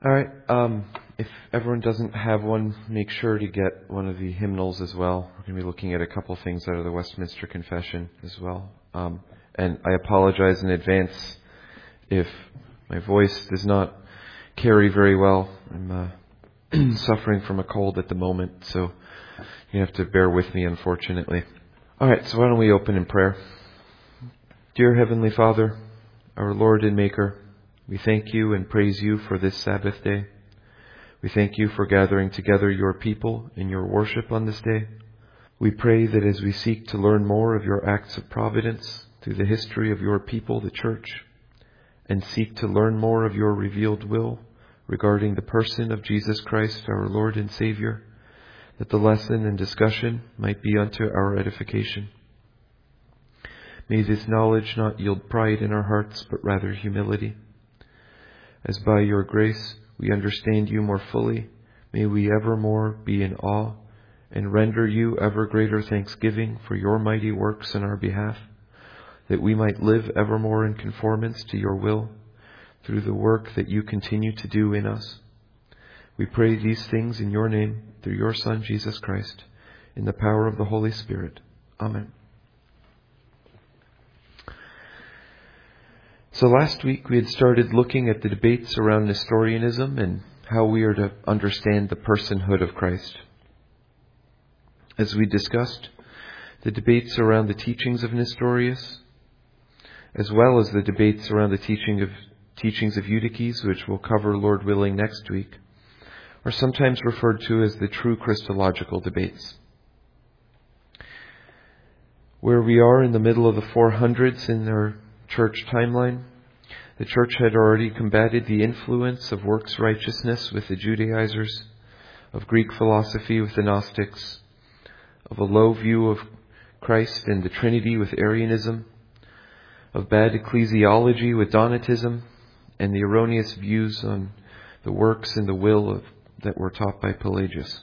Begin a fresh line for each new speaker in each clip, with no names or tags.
All right. If everyone doesn't have one, make sure to get one of the hymnals as well. We're going to be looking at a couple things out of the Westminster Confession as well. And I apologize in advance if my voice does not carry very well. I'm suffering from a cold at the moment, so you have to bear with me, unfortunately. All right, so why don't we open in prayer. Dear Heavenly Father, our Lord and Maker, we thank you and praise you for this Sabbath day. We thank you for gathering together your people in your worship on this day. We pray that as we seek to learn more of your acts of providence through the history of your people, the Church, and seek to learn more of your revealed will regarding the person of Jesus Christ, our Lord and Savior, that the lesson and discussion might be unto our edification. May this knowledge not yield pride in our hearts, but rather humility. As by your grace we understand you more fully, may we evermore be in awe and render you ever greater thanksgiving for your mighty works in our behalf, that we might live evermore in conformance to your will through the work that you continue to do in us. We pray these things in your name, through your Son, Jesus Christ, in the power of the Holy Spirit. Amen. So last week we had started looking at the debates around Nestorianism and how we are to understand the personhood of Christ. As we discussed, the debates around the teachings of Nestorius, as well as the debates around the teachings of Eutyches, which we'll cover, Lord willing, next week, are sometimes referred to as the true Christological debates. Where we are in the middle of the 400s in our church timeline, the church had already combated the influence of works righteousness with the Judaizers, of Greek philosophy with the Gnostics, of a low view of Christ and the Trinity with Arianism, of bad ecclesiology with Donatism, and the erroneous views on the works and the will that were taught by Pelagius.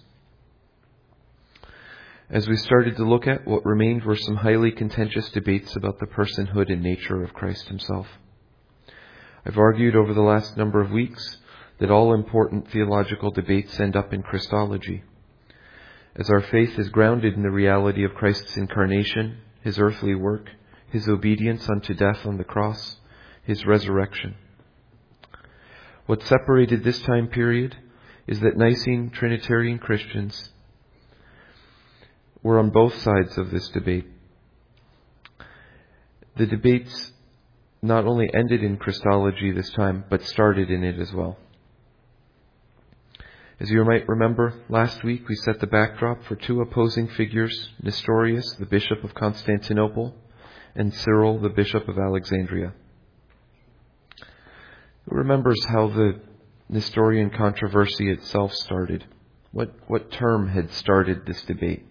As we started to look at, what remained were some highly contentious debates about the personhood and nature of Christ himself. I've argued over the last number of weeks that all important theological debates end up in Christology, as our faith is grounded in the reality of Christ's incarnation, his earthly work, his obedience unto death on the cross, his resurrection. What separated this time period is that Nicene Trinitarian Christians were on both sides of this debate. The debates not only ended in Christology this time, but started in it as well. As you might remember, last week we set the backdrop for two opposing figures, Nestorius, the Bishop of Constantinople, and Cyril, the Bishop of Alexandria. Who remembers how the Nestorian controversy itself started? What term had started this debate?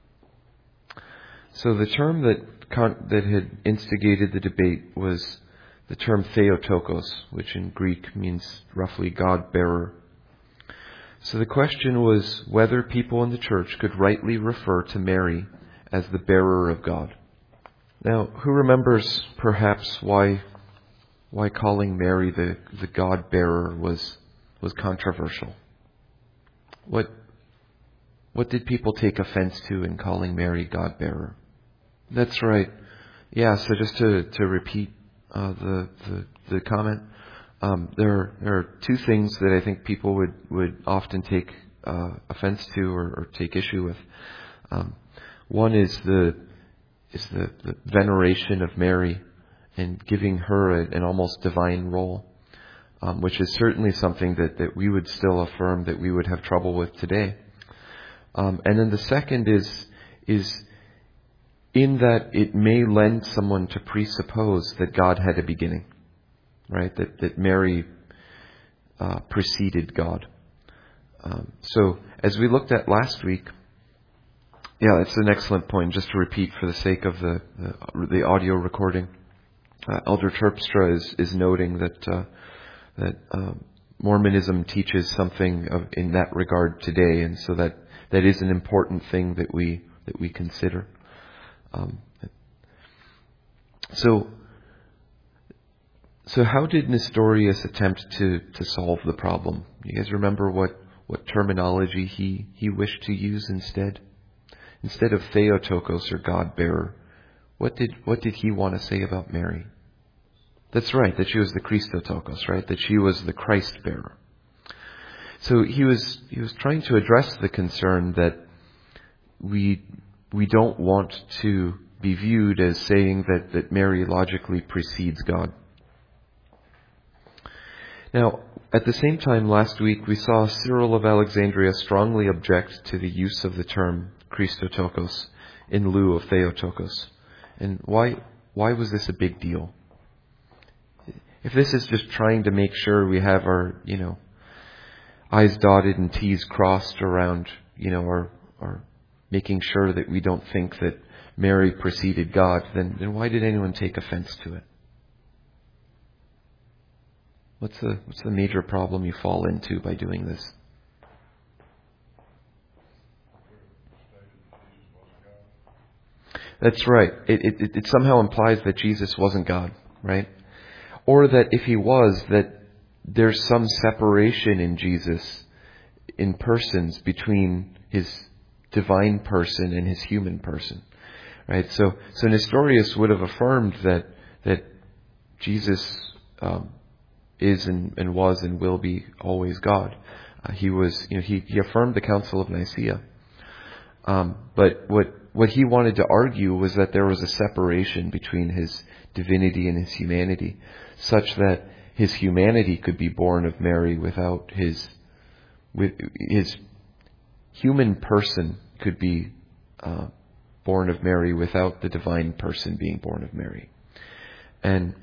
So the term that had instigated the debate was the term Theotokos, which in Greek means roughly God-bearer. So the question was whether people in the church could rightly refer to Mary as the bearer of God. Now, who remembers perhaps why calling Mary the God-bearer was controversial? What did people take offense to in calling Mary God-bearer? That's right. Yeah, so just to repeat the comment, there are two things that I think people would often take offense to or take issue with. One is the veneration of Mary and giving her an almost divine role, which is certainly something that we would still affirm that we would have trouble with today. And then the second is in that it may lend someone to presuppose that God had a beginning, right? That Mary preceded God. So as we looked at last week, yeah, it's an excellent point. Just to repeat for the sake of the audio recording, Elder Terpstra is noting that Mormonism teaches something in that regard today, and so that is an important thing that we consider. So So how did Nestorius attempt to solve the problem? You guys remember what terminology he wished to use instead? Instead of Theotokos or God-bearer, what did he want to say about Mary? That's right, that she was the Christotokos, right? That she was the Christ-bearer. So he was trying to address the concern that we don't want to be viewed as saying that Mary logically precedes God. Now, at the same time last week, we saw Cyril of Alexandria strongly object to the use of the term Christotokos in lieu of Theotokos. And why was this a big deal? If this is just trying to make sure we have our, I's dotted and T's crossed around, our making sure that we don't think that Mary preceded God, then why did anyone take offense to it? What's the major problem you fall into by doing this? That's right. It somehow implies that Jesus wasn't God, right? Or that if he was, that there's some separation in Jesus in persons between his divine person and his human person, right? So Nestorius would have affirmed that Jesus is and was and will be always God. He affirmed the Council of Nicaea. But what he wanted to argue was that there was a separation between his divinity and his humanity, such that his humanity could be born of Mary without his human person could be born of Mary without the divine person being born of Mary. And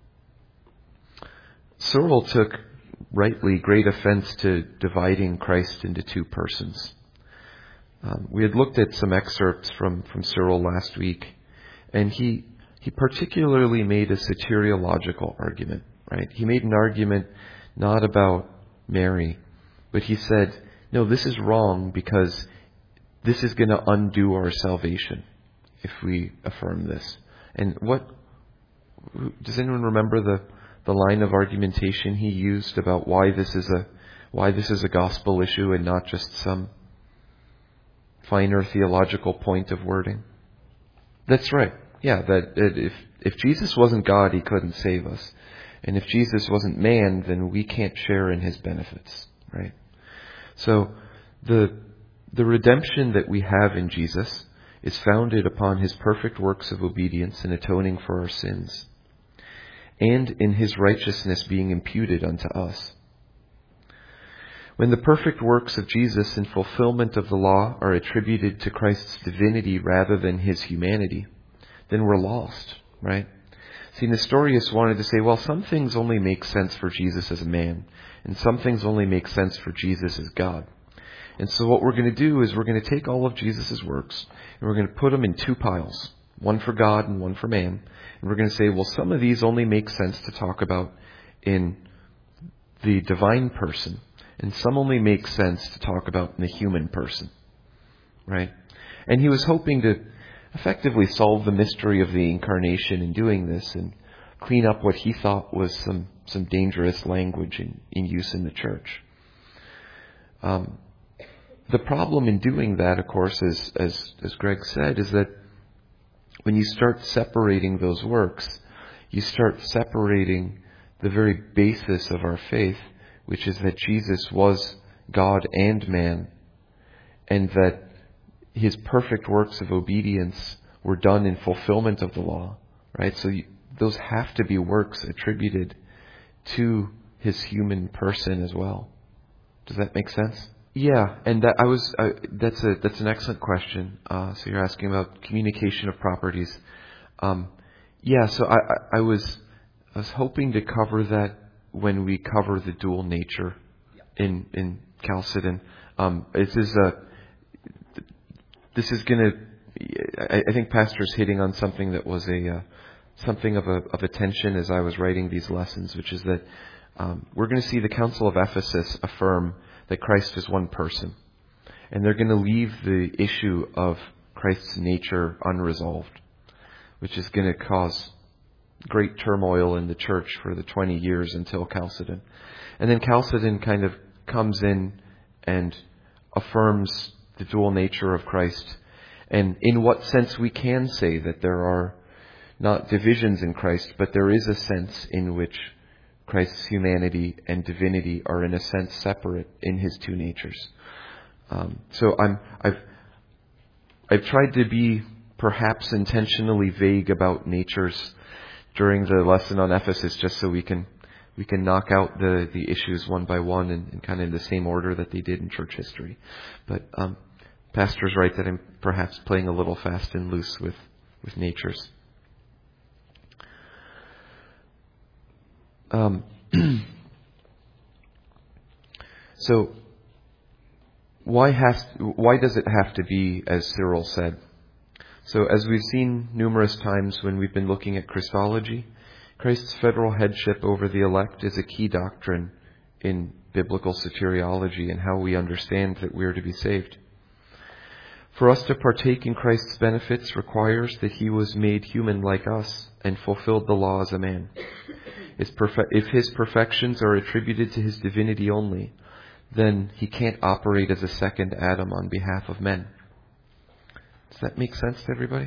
Cyril took rightly great offense to dividing Christ into two persons. We had looked at some excerpts from Cyril last week, and he particularly made a soteriological argument, right? He made an argument not about Mary, but he said, no, this is wrong because this is going to undo our salvation if we affirm this. And does anyone remember the line of argumentation he used about why this is a gospel issue and not just some finer theological point of wording? That's right. Yeah, that if Jesus wasn't God, he couldn't save us. And if Jesus wasn't man, then we can't share in his benefits, right? So the redemption that we have in Jesus is founded upon his perfect works of obedience in atoning for our sins, and in his righteousness being imputed unto us. When the perfect works of Jesus in fulfillment of the law are attributed to Christ's divinity rather than his humanity, then we're lost, right? See, Nestorius wanted to say, well, some things only make sense for Jesus as a man, and some things only make sense for Jesus as God. And so what we're going to do is we're going to take all of Jesus' works, and we're going to put them in two piles, one for God and one for man. And we're going to say, well, some of these only make sense to talk about in the divine person, and some only make sense to talk about in the human person, right? And he was hoping to effectively solve the mystery of the incarnation in doing this and clean up what he thought was some dangerous language in use in the church. The problem in doing that, of course, as Greg said, is that when you start separating those works, you start separating the very basis of our faith, which is that Jesus was God and man, and that his perfect works of obedience were done in fulfillment of the law, right? So those have to be works attributed to his human person as well. Does that make sense? Yeah, and that's an excellent question. So you're asking about communication of properties. So I was hoping to cover that when we cover the dual nature in Chalcedon. This is going to. I think Pastor's hitting on something that was something of a tension as I was writing these lessons, which is that we're going to see the Council of Ephesus affirm that Christ is one person, and they're going to leave the issue of Christ's nature unresolved, which is going to cause great turmoil in the church for the 20 years until Chalcedon. And then Chalcedon kind of comes in and affirms the dual nature of Christ. And in what sense we can say that there are not divisions in Christ, but there is a sense in which Christ's humanity and divinity are in a sense separate in his two natures. So I've tried to be perhaps intentionally vague about natures during the lesson on Ephesus, just so we can knock out the issues one by one and kind of in the same order that they did in church history. But Pastor's right that I'm perhaps playing a little fast and loose with natures. So why does it have to be as Cyril said? So as we've seen numerous times when we've been looking at Christology, Christ's federal headship over the elect is a key doctrine in biblical soteriology and how we understand that we are to be saved. For us to partake in Christ's benefits requires that he was made human like us and fulfilled the law as a man. If his perfections are attributed to his divinity only, then he can't operate as a second Adam on behalf of men. Does that make sense to everybody?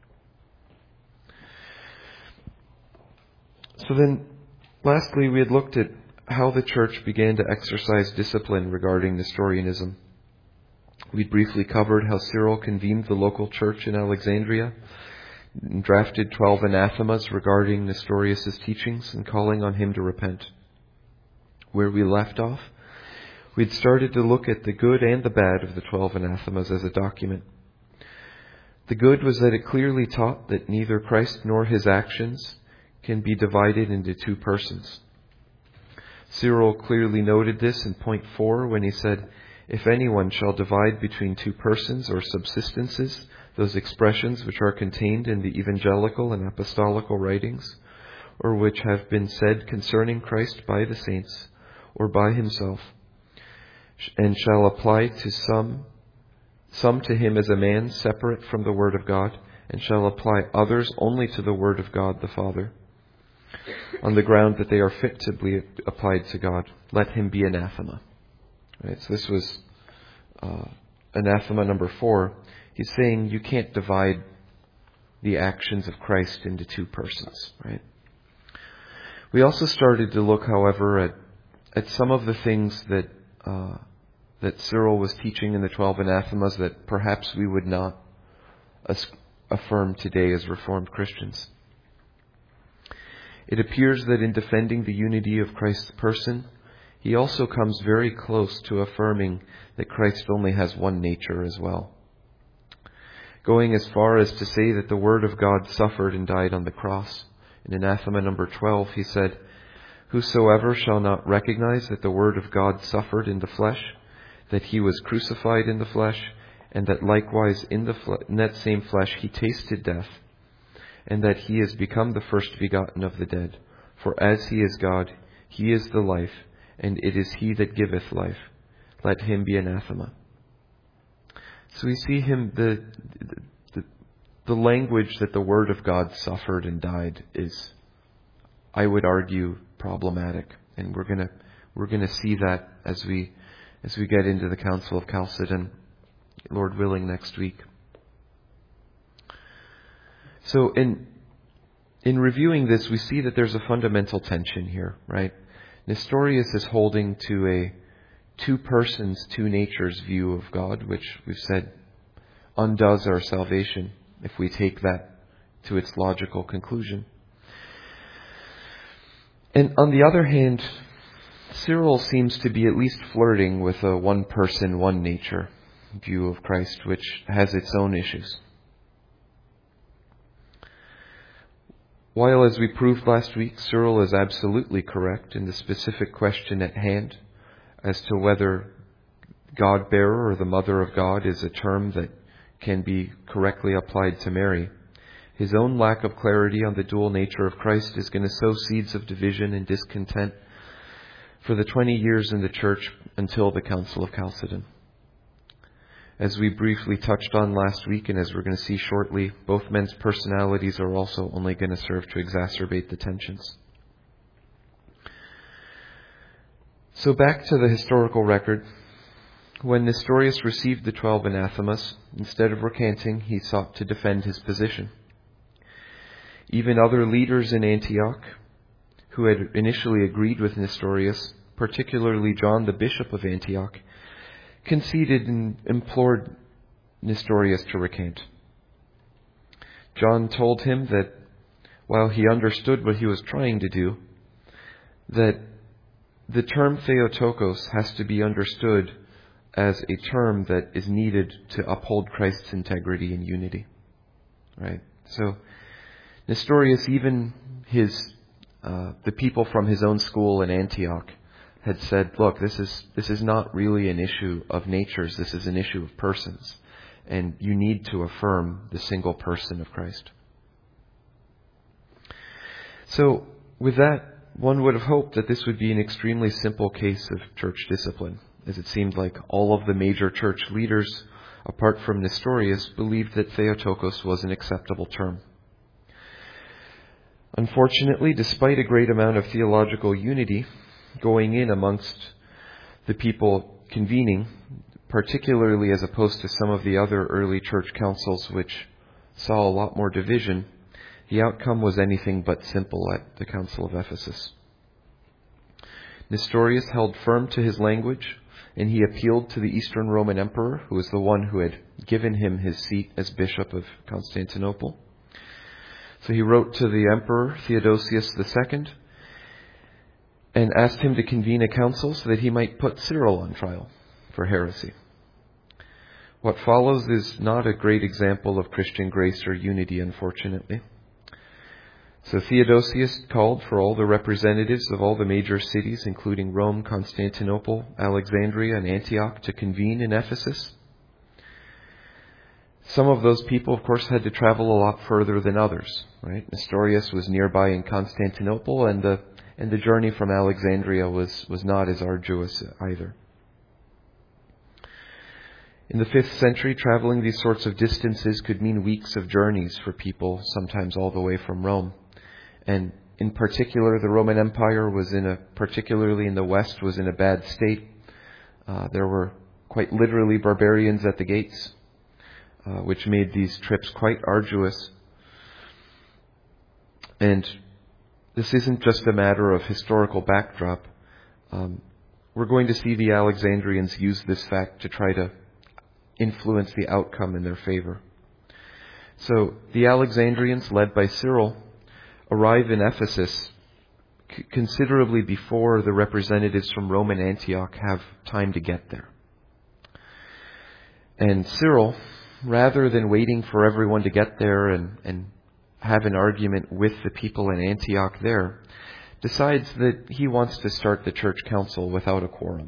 So then, lastly, we had looked at how the church began to exercise discipline regarding Nestorianism. We briefly covered how Cyril convened the local church in Alexandria, and drafted 12 anathemas regarding Nestorius' teachings and calling on him to repent. Where we left off, we'd started to look at the good and the bad of the 12 anathemas as a document. The good was that it clearly taught that neither Christ nor his actions can be divided into two persons. Cyril clearly noted this in point 4 when he said, "If anyone shall divide between two persons or subsistences, those expressions which are contained in the evangelical and apostolical writings, or which have been said concerning Christ by the saints, or by himself, and shall apply to some to him as a man separate from the Word of God, and shall apply others only to the Word of God the Father, on the ground that they are fit to be applied to God, let him be anathema." Right, so this was anathema number 4. He's saying you can't divide the actions of Christ into two persons, right? We also started to look, however, at some of the things that Cyril was teaching in the 12 anathemas that perhaps we would not affirm today as Reformed Christians. It appears that in defending the unity of Christ's person, he also comes very close to affirming that Christ only has one nature as well. Going as far as to say that the Word of God suffered and died on the cross. In anathema number 12, he said, "Whosoever shall not recognize that the Word of God suffered in the flesh, that he was crucified in the flesh, and that likewise in that same flesh he tasted death, and that he is become the first begotten of the dead. For as he is God, he is the life, and it is he that giveth life. Let him be anathema." So we see him, the language that the Word of God suffered and died is, I would argue, problematic. And we're gonna see that as we get into the Council of Chalcedon, Lord willing, next week. So in reviewing this, we see that there's a fundamental tension here, right? Nestorius is holding to a two persons, two natures view of God, which we've said undoes our salvation if we take that to its logical conclusion. And on the other hand, Cyril seems to be at least flirting with a one person, one nature view of Christ, which has its own issues. While, as we proved last week, Cyril is absolutely correct in the specific question at hand as to whether God-bearer or the Mother of God is a term that can be correctly applied to Mary, his own lack of clarity on the dual nature of Christ is going to sow seeds of division and discontent for the 20 years in the church until the Council of Chalcedon. As we briefly touched on last week, and as we're going to see shortly, both men's personalities are also only going to serve to exacerbate the tensions. So back to the historical record. When Nestorius received the 12 anathemas, instead of recanting, he sought to defend his position. Even other leaders in Antioch, who had initially agreed with Nestorius, particularly John, the bishop of Antioch, conceded and implored Nestorius to recant. John told him that while he understood what he was trying to do, that the term Theotokos has to be understood as a term that is needed to uphold Christ's integrity and unity. Right? So Nestorius, even the people from his own school in Antioch, had said, look, this is not really an issue of natures, this is an issue of persons. And you need to affirm the single person of Christ. So with that, one would have hoped that this would be an extremely simple case of church discipline, as it seemed like all of the major church leaders, apart from Nestorius, believed that Theotokos was an acceptable term. Unfortunately, despite a great amount of theological unity going in amongst the people convening, particularly as opposed to some of the other early church councils which saw a lot more division, the outcome was anything but simple at the Council of Ephesus. Nestorius held firm to his language, and he appealed to the Eastern Roman Emperor, who was the one who had given him his seat as Bishop of Constantinople. So he wrote to the Emperor Theodosius II and asked him to convene a council so that he might put Cyril on trial for heresy. What follows is not a great example of Christian grace or unity, unfortunately. So Theodosius called for all the representatives of all the major cities, including Rome, Constantinople, Alexandria, and Antioch, to convene in Ephesus. Some of those people, of course, had to travel a lot further than others, right? Nestorius was nearby in Constantinople, and the journey from Alexandria was not as arduous either. In the 5th century, traveling these sorts of distances could mean weeks of journeys for people, sometimes all the way from Rome. And in particular, the Roman Empire particularly in the West, was in a bad state. There were quite literally barbarians at the gates, which made these trips quite arduous. And this isn't just a matter of historical backdrop. We're going to see the Alexandrians use this fact to try to influence the outcome in their favor. So the Alexandrians, led by Cyril, arrive in Ephesus considerably before the representatives from Rome and Antioch have time to get there. And Cyril, rather than waiting for everyone to get there and have an argument with the people in Antioch there, decides that he wants to start the church council without a quorum.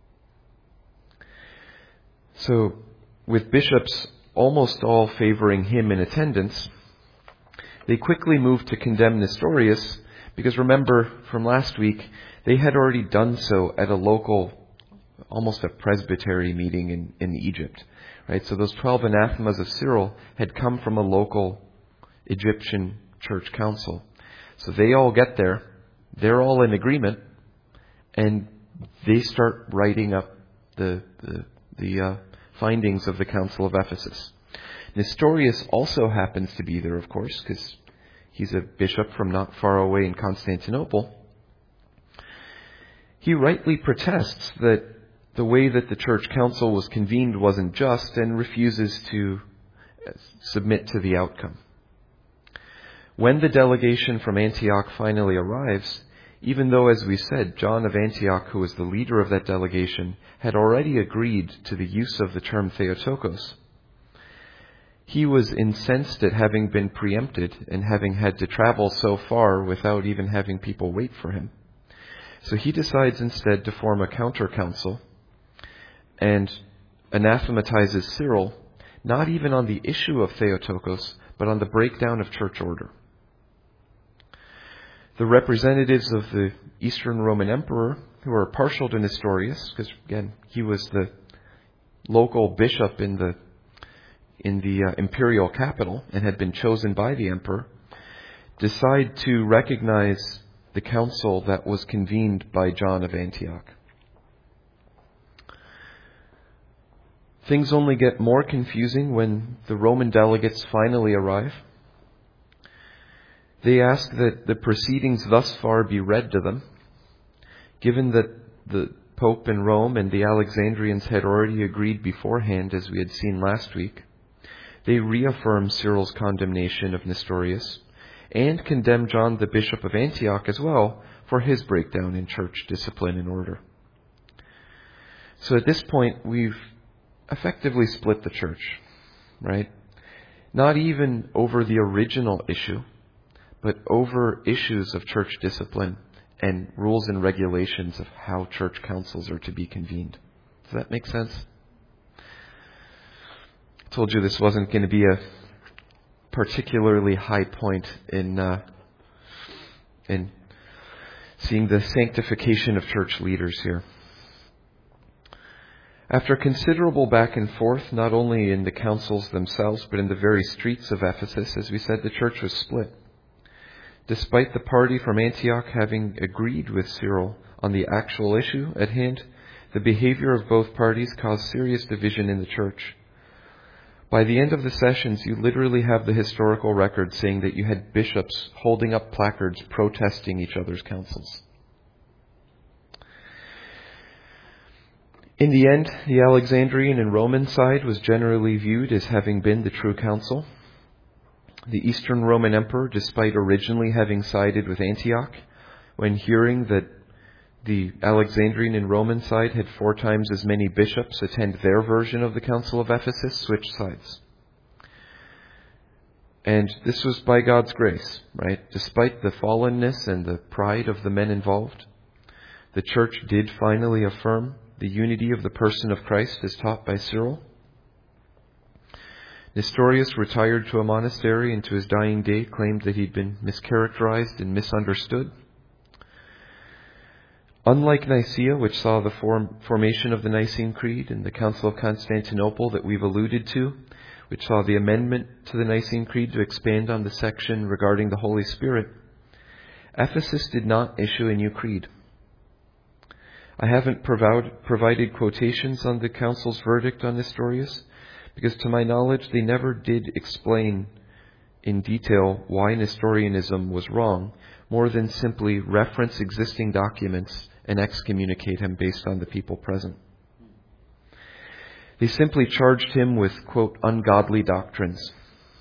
So, with bishops almost all favoring him in attendance, they quickly moved to condemn Nestorius, because remember from last week, they had already done so at a local, almost a presbytery meeting in Egypt. Right? So those 12 anathemas of Cyril had come from a local Egyptian church council. So they all get there, they're all in agreement, and they start writing up the findings of the Council of Ephesus. Nestorius also happens to be there, of course, because he's a bishop from not far away in Constantinople. He rightly protests that the way that the church council was convened wasn't just, and refuses to submit to the outcome. When the delegation from Antioch finally arrives, even though, as we said, John of Antioch, who was the leader of that delegation, had already agreed to the use of the term Theotokos, he was incensed at having been preempted and having had to travel so far without even having people wait for him. So he decides instead to form a counter-council and anathematizes Cyril, not even on the issue of Theotokos, but on the breakdown of church order. The representatives of the Eastern Roman Emperor, who are partial to Nestorius, because again, he was the local bishop in the imperial capital and had been chosen by the emperor, decide to recognize the council that was convened by John of Antioch. Things only get more confusing when the Roman delegates finally arrive. They ask that the proceedings thus far be read to them, given that the Pope in Rome and the Alexandrians had already agreed beforehand, as we had seen last week. They reaffirm Cyril's condemnation of Nestorius and condemn John, the Bishop of Antioch, as well for his breakdown in church discipline and order. So at this point, we've effectively split the church, right? Not even over the original issue, but over issues of church discipline and rules and regulations of how church councils are to be convened. Does that make sense? I told you this wasn't going to be a particularly high point in seeing the sanctification of church leaders here. After considerable back and forth, not only in the councils themselves, but in the very streets of Ephesus, as we said, the church was split. Despite the party from Antioch having agreed with Cyril on the actual issue at hand, the behavior of both parties caused serious division in the church. By the end of the sessions, you literally have the historical record saying that you had bishops holding up placards protesting each other's councils. In the end, the Alexandrian and Roman side was generally viewed as having been the true council. The Eastern Roman Emperor, despite originally having sided with Antioch, when hearing that the Alexandrian and Roman side had 4 times as many bishops attend their version of the Council of Ephesus, switched sides. And this was by God's grace, right? Despite the fallenness and the pride of the men involved, the church did finally affirm the unity of the person of Christ as taught by Cyril. Nestorius retired to a monastery and to his dying day claimed that he'd been mischaracterized and misunderstood. Unlike Nicaea, which saw the formation of the Nicene Creed, and the Council of Constantinople that we've alluded to, which saw the amendment to the Nicene Creed to expand on the section regarding the Holy Spirit, Ephesus did not issue a new creed. I haven't provided quotations on the Council's verdict on Nestorius, because to my knowledge they never did explain in detail why Nestorianism was wrong, more than simply reference existing documents and excommunicate him based on the people present. They simply charged him with, quote, ungodly doctrines.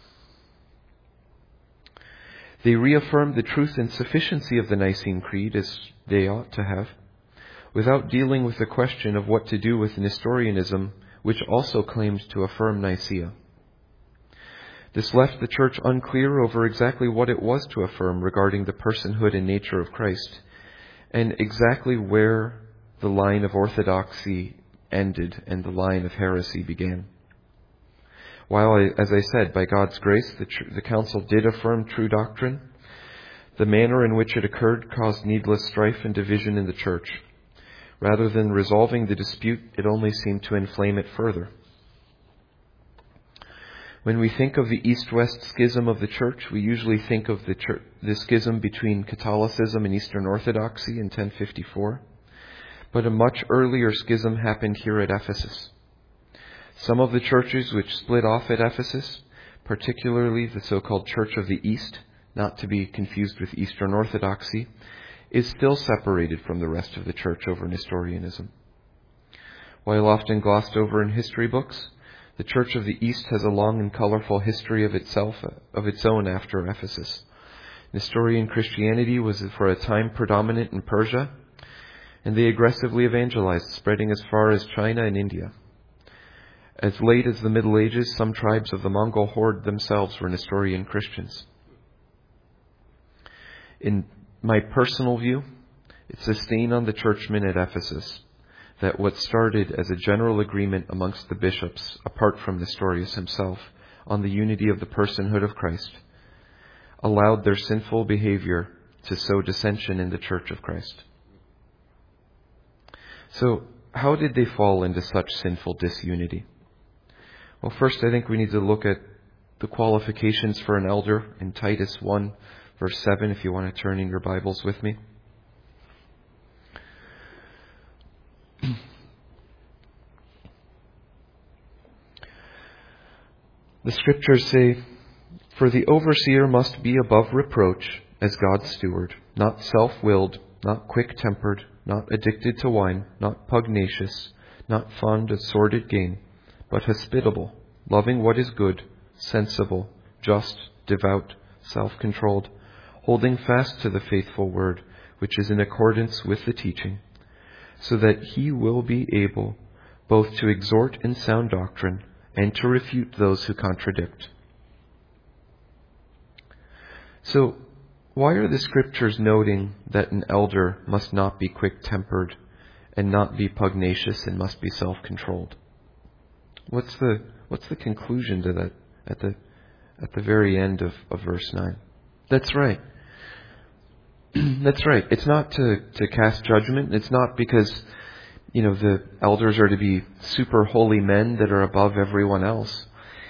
They reaffirmed the truth and sufficiency of the Nicene Creed, as they ought to have, without dealing with the question of what to do with Nestorianism, which also claimed to affirm Nicaea. This left the church unclear over exactly what it was to affirm regarding the personhood and nature of Christ, and exactly where the line of orthodoxy ended and the line of heresy began. While, as I said, by God's grace, the council did affirm true doctrine, the manner in which it occurred caused needless strife and division in the church. Rather than resolving the dispute, it only seemed to inflame it further. When we think of the East-West schism of the church, we usually think of the schism between Catholicism and Eastern Orthodoxy in 1054. But a much earlier schism happened here at Ephesus. Some of the churches which split off at Ephesus, particularly the so-called Church of the East, not to be confused with Eastern Orthodoxy, is still separated from the rest of the church over Nestorianism. While often glossed over in history books, the Church of the East has a long and colorful history of its own after Ephesus. Nestorian Christianity was for a time predominant in Persia, and they aggressively evangelized, spreading as far as China and India. As late as the Middle Ages, some tribes of the Mongol horde themselves were Nestorian Christians. In my personal view, it's a stain on the churchmen at Ephesus that what started as a general agreement amongst the bishops, apart from Nestorius himself, on the unity of the personhood of Christ, allowed their sinful behavior to sow dissension in the church of Christ. So, how did they fall into such sinful disunity? Well, first I think we need to look at the qualifications for an elder in Titus 1, verse 7, if you want to turn in your Bibles with me. The Scriptures say, "For the overseer must be above reproach as God's steward, not self-willed, not quick-tempered, not addicted to wine, not pugnacious, not fond of sordid gain, but hospitable, loving what is good, sensible, just, devout, self-controlled, holding fast to the faithful word, which is in accordance with the teaching, so that he will be able both to exhort in sound doctrine and to refute those who contradict." So, why are the Scriptures noting that an elder must not be quick-tempered and not be pugnacious and must be self-controlled? What's the conclusion to that at the very end of verse 9? That's right. That's right. It's not to cast judgment. It's not because, the elders are to be super holy men that are above everyone else.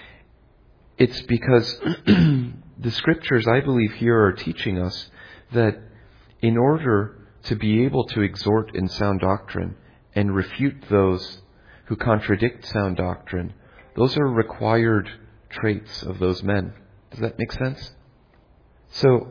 It's because the Scriptures, I believe, here are teaching us that in order to be able to exhort in sound doctrine and refute those who contradict sound doctrine, those are required traits of those men. Does that make sense? So,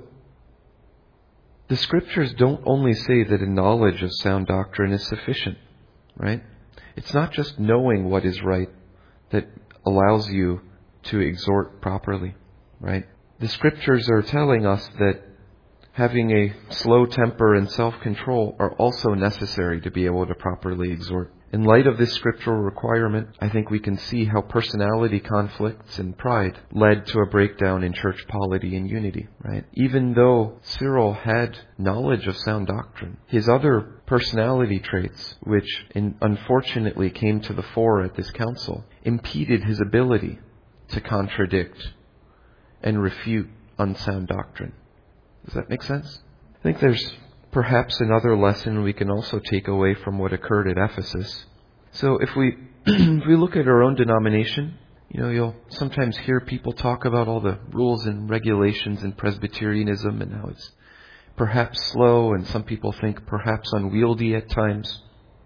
the Scriptures don't only say that a knowledge of sound doctrine is sufficient, right? It's not just knowing what is right that allows you to exhort properly, right? The Scriptures are telling us that having a slow temper and self-control are also necessary to be able to properly exhort. In light of this scriptural requirement, I think we can see how personality conflicts and pride led to a breakdown in church polity and unity, right? Even though Cyril had knowledge of sound doctrine, his other personality traits, which unfortunately came to the fore at this council, impeded his ability to contradict and refute unsound doctrine. Does that make sense? I think there's perhaps another lesson we can also take away from what occurred at Ephesus. So if we look at our own denomination, you'll sometimes hear people talk about all the rules and regulations in Presbyterianism and how it's perhaps slow, and some people think perhaps unwieldy at times.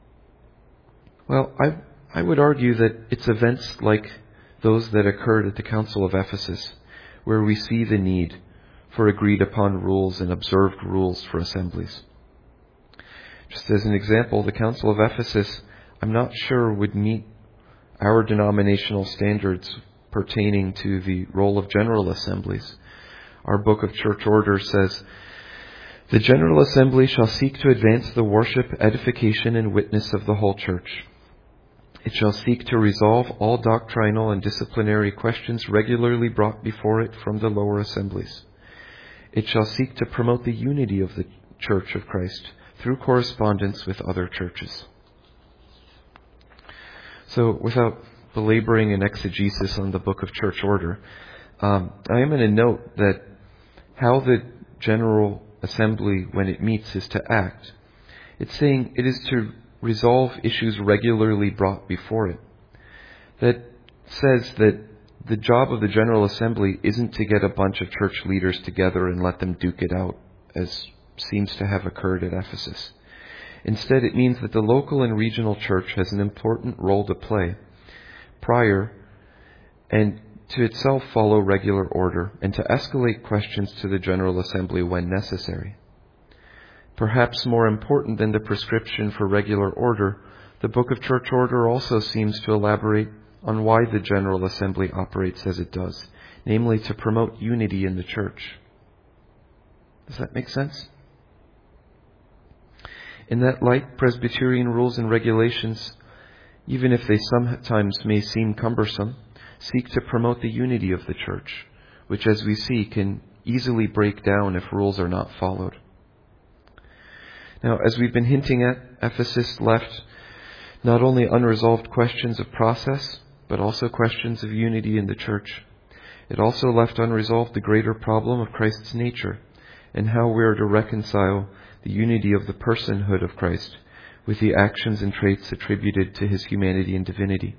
Well, I would argue that it's events like those that occurred at the Council of Ephesus where we see the need for agreed upon rules and observed rules for assemblies. Just as an example, the Council of Ephesus, I'm not sure would meet our denominational standards pertaining to the role of general assemblies. Our Book of Church Order says, "The General Assembly shall seek to advance the worship, edification, and witness of the whole church. It shall seek to resolve all doctrinal and disciplinary questions regularly brought before it from the lower assemblies. It shall seek to promote the unity of the Church of Christ through correspondence with other churches." So, without belaboring an exegesis on the Book of Church Order, I am going to note that how the General Assembly, when it meets, is to act. It's saying it is to resolve issues regularly brought before it. That says that the job of the General Assembly isn't to get a bunch of church leaders together and let them duke it out, as seems to have occurred at Ephesus. Instead, it means that the local and regional church has an important role to play prior and to itself follow regular order and to escalate questions to the General Assembly when necessary. Perhaps more important than the prescription for regular order, the Book of Church Order also seems to elaborate on why the General Assembly operates as it does, namely to promote unity in the church. Does that make sense? In that light, Presbyterian rules and regulations, even if they sometimes may seem cumbersome, seek to promote the unity of the church, which, as we see, can easily break down if rules are not followed. Now, as we've been hinting at, Ephesus left not only unresolved questions of process, but also questions of unity in the church. It also left unresolved the greater problem of Christ's nature and how we are to reconcile the unity of the personhood of Christ with the actions and traits attributed to his humanity and divinity.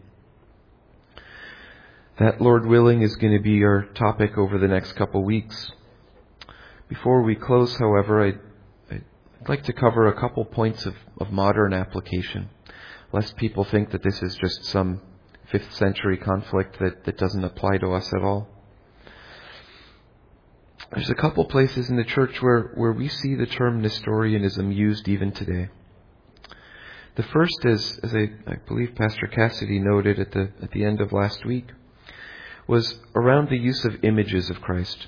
That, Lord willing, is going to be our topic over the next couple weeks. Before we close, however, I'd like to cover a couple points of modern application, lest people think that this is just some 5th century conflict that doesn't apply to us at all. There's a couple places in the church where we see the term Nestorianism used even today. The first is, as I believe Pastor Cassidy noted at the end of last week, was around the use of images of Christ.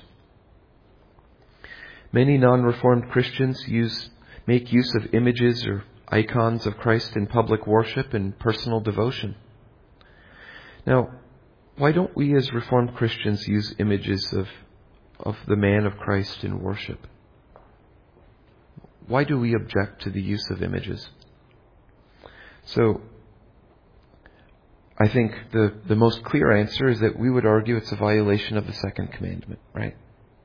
Many non-Reformed Christians make use of images or icons of Christ in public worship and personal devotion. Now, why don't we as Reformed Christians use images of the man of Christ in worship? Why do we object to the use of images? So, I think the most clear answer is that we would argue it's a violation of the second commandment, right?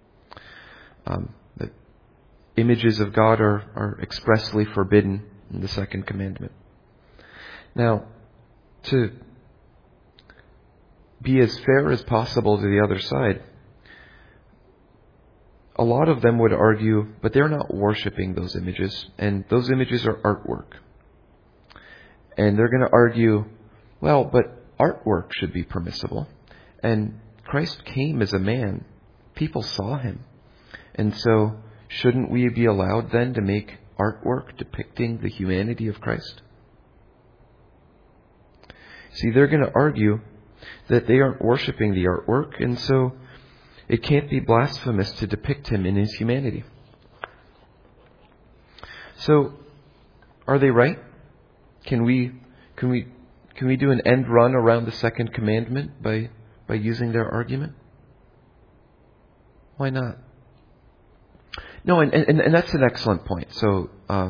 That images of God are expressly forbidden in the second commandment. Now, to be as fair as possible to the other side, a lot of them would argue, but they're not worshiping those images, and those images are artwork. And they're going to argue, well, but artwork should be permissible. And Christ came as a man. People saw him. And so, shouldn't we be allowed then to make artwork depicting the humanity of Christ? See, they're going to argue that they aren't worshiping the artwork, and so it can't be blasphemous to depict him in his humanity. So, are they right? Can we do an end run around the second commandment by using their argument? Why not? No, and that's an excellent point. So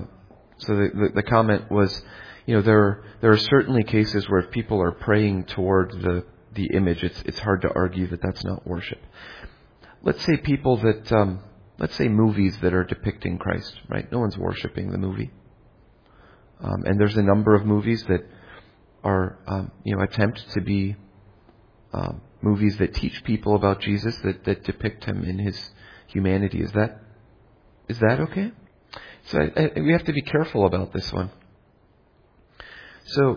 the comment was, there are certainly cases where if people are praying toward the image, it's hard to argue that that's not worship. Let's say let's say movies that are depicting Christ, right? No one's worshiping the movie. And there's a number of movies that are, attempt to be movies that teach people about Jesus, that depict him in his humanity. Is that okay? So we have to be careful about this one. So,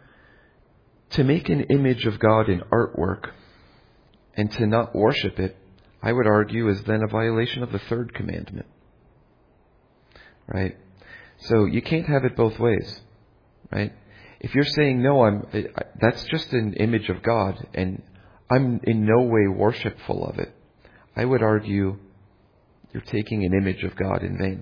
to make an image of God in artwork and to not worship it, I would argue is then a violation of the third commandment. Right? So you can't have it both ways, right? If you're saying, no, that's just an image of God, and I'm in no way worshipful of it, I would argue you're taking an image of God in vain.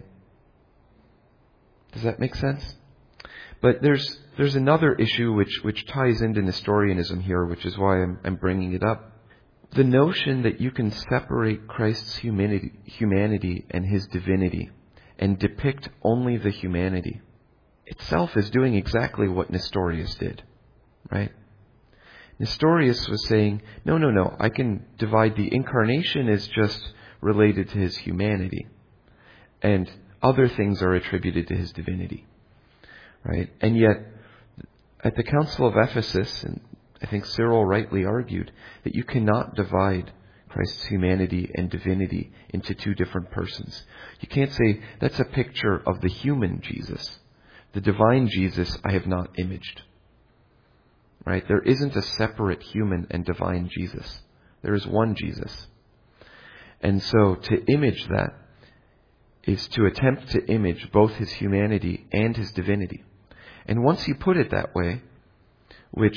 Does that make sense? But there's another issue which ties into Nestorianism here, which is why I'm bringing it up. The notion that you can separate Christ's humanity and his divinity and depict only the humanity itself is doing exactly what Nestorius did, right? Nestorius was saying, no, I can divide the incarnation as just related to his humanity, and other things are attributed to his divinity, right? And yet, at the Council of Ephesus, and I think Cyril rightly argued, that you cannot divide Christ's humanity and divinity into two different persons. You can't say, that's a picture of the human Jesus. The divine Jesus I have not imaged. Right? There isn't a separate human and divine Jesus. There is one Jesus. And so to image that is to attempt to image both his humanity and his divinity. And once you put it that way, which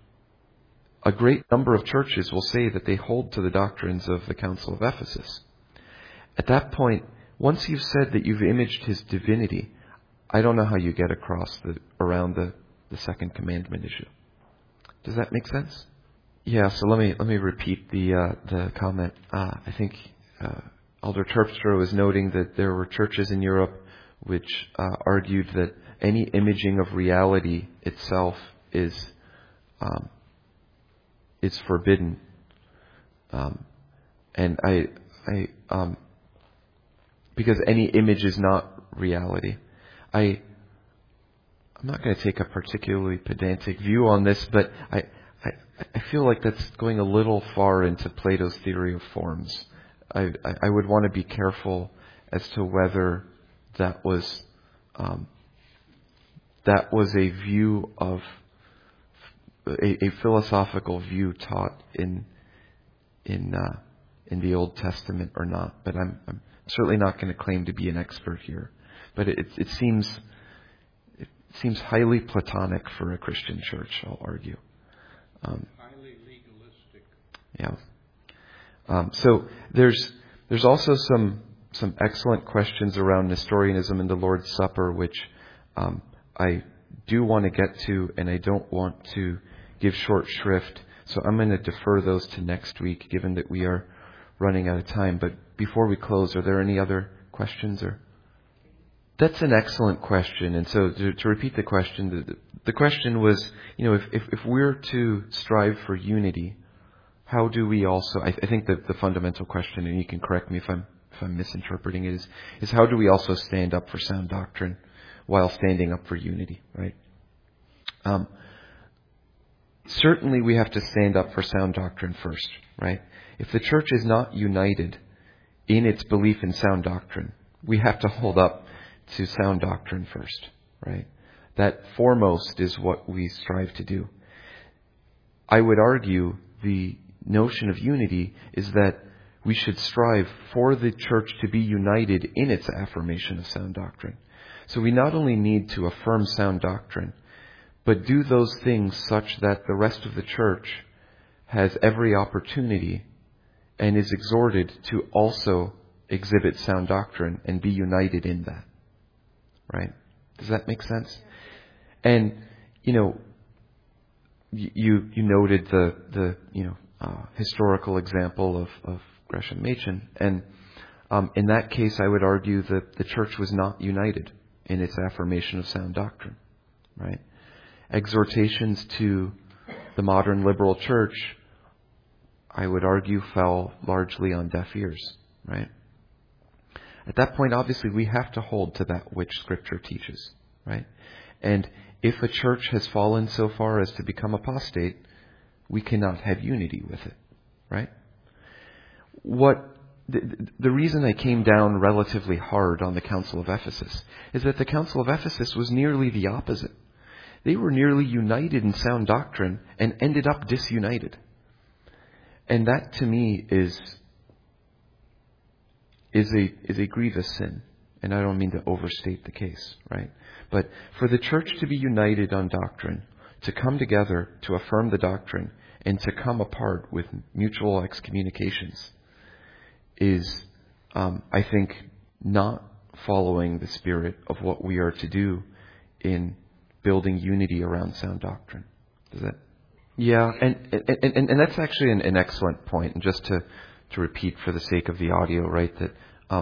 a great number of churches will say that they hold to the doctrines of the Council of Ephesus. At that point, once you've said that you've imaged his divinity, I don't know how you get around the second commandment issue. Does that make sense? Yeah. So let me repeat the comment. I think Elder Terpstra was noting that there were churches in Europe which argued that any imaging of reality itself is forbidden, and I because any image is not reality. I'm not going to take a particularly pedantic view on this, but I feel like that's going a little far into Plato's theory of forms. I would want to be careful as to whether that was a view of a philosophical view taught in the Old Testament or not. But I'm certainly not going to claim to be an expert here. But it seems highly Platonic for a Christian church, I'll argue.
Highly legalistic.
Yeah. So there's also some excellent questions around Nestorianism and the Lord's Supper, which I do want to get to, and I don't want to give short shrift. So I'm going to defer those to next week, given that we are running out of time. But before we close, are there any other questions? Or that's an excellent question. And so to repeat the question, the question was, if we're to strive for unity, how do we also? I think that the fundamental question, and you can correct me if I'm misinterpreting it, is how do we also stand up for sound doctrine while standing up for unity, right? Certainly we have to stand up for sound doctrine first, right? If the church is not united in its belief in sound doctrine, we have to hold up to sound doctrine first, right? That foremost is what we strive to do. I would argue the notion of unity is that we should strive for the church to be united in its affirmation of sound doctrine. So we not only need to affirm sound doctrine, but do those things such that the rest of the church has every opportunity and is exhorted to also exhibit sound doctrine and be united in that. Right? Does that make sense? And, you noted the historical example of Gresham Machen. And in that case, I would argue that the church was not united in its affirmation of sound doctrine. Right? Exhortations to the modern liberal church, I would argue, fell largely on deaf ears, right? At that point, obviously, we have to hold to that which Scripture teaches, right? And if a church has fallen so far as to become apostate, we cannot have unity with it, right? The reason I came down relatively hard on the Council of Ephesus is that the Council of Ephesus was nearly the opposite. They were nearly united in sound doctrine and ended up disunited. And that, to me, is a grievous sin. And I don't mean to overstate the case, right? But for the church to be united on doctrine, to come together to affirm the doctrine, and to come apart with mutual excommunications is, I think, not following the spirit of what we are to do in building unity around sound doctrine. Does that? Yeah, and that's actually an excellent point. And just to repeat for the sake of the audio, right, that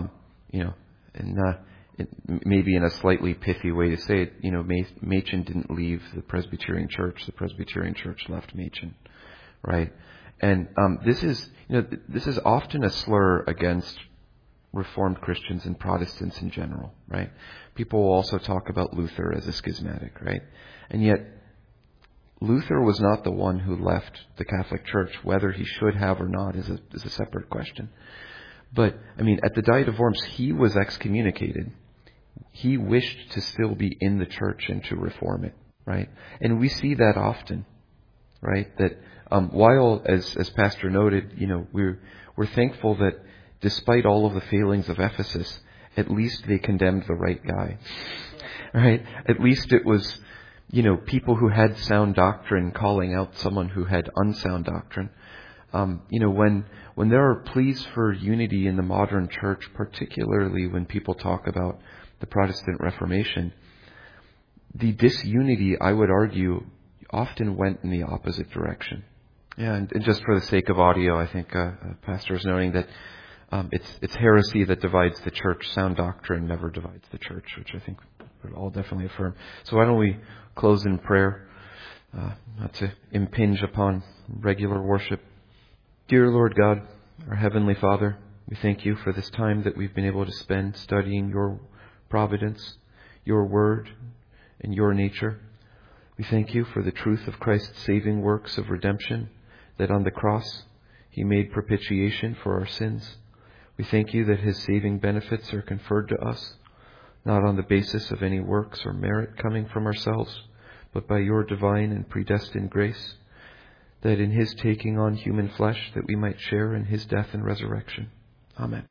maybe in a slightly pithy way to say it, Machen didn't leave the Presbyterian Church. The Presbyterian Church left Machen, right? And this is often a slur against Reformed Christians and Protestants in general, right? People will also talk about Luther as a schismatic, right? And yet, Luther was not the one who left the Catholic Church. Whether he should have or not is a separate question. But, at the Diet of Worms, he was excommunicated. He wished to still be in the church and to reform it, right? And we see that often, right? That while, as Pastor noted, we're thankful that despite all of the failings of Ephesus, at least they condemned the right guy, right? At least it was, people who had sound doctrine calling out someone who had unsound doctrine. When there are pleas for unity in the modern church, particularly when people talk about the Protestant Reformation, the disunity, I would argue, often went in the opposite direction. Yeah, and just for the sake of audio, I think Pastor is noting that it's heresy that divides the church. Sound doctrine never divides the church, which I think would all definitely affirm. So why don't we close in prayer, not to impinge upon regular worship. Dear Lord God, our Heavenly Father, we thank you for this time that we've been able to spend studying your providence, your word, and your nature. We thank you for the truth of Christ's saving works of redemption, that on the cross he made propitiation for our sins. We thank you that his saving benefits are conferred to us, not on the basis of any works or merit coming from ourselves, but by your divine and predestined grace, that in his taking on human flesh, that we might share in his death and resurrection. Amen.